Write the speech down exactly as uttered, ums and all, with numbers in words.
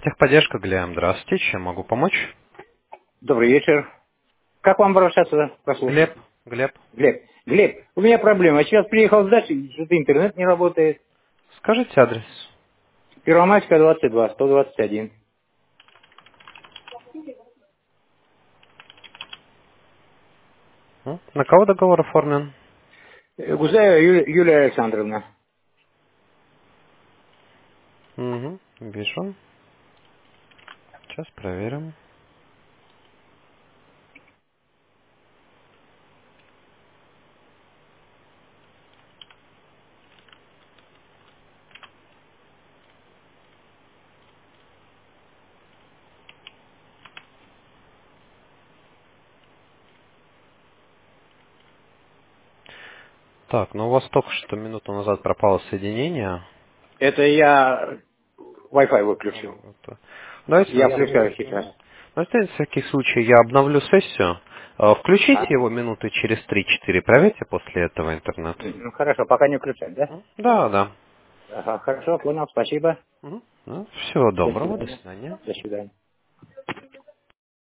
Техподдержка, Глеб, здравствуйте, чем могу помочь? Добрый вечер. Как вам обращаться? Прослушать. Глеб, Глеб, Глеб. Глеб, у меня проблема. Я сейчас приехал с дачи, что-то интернет не работает. скажите адрес. Первомайская, двадцать два, сто двадцать один. М? На кого договор оформлен? Э, Гузаева Юлия, Юлия Александровна. Угу, вижу. Сейчас проверим. Так, ну у вас только что минуту назад пропало соединение. Это я Wi-Fi выключил. М, это- Давайте, Я на включаю сейчас. давайте на всякий случай я обновлю сессию. Э, Включите А? его минуты через три-четыре. Проверьте после этого интернет. Ну, хорошо, пока не включать, да? М? Да, да. Ага, хорошо, понял, спасибо. Мгм. Ну, всего До доброго, до свидания. свидания. До свидания.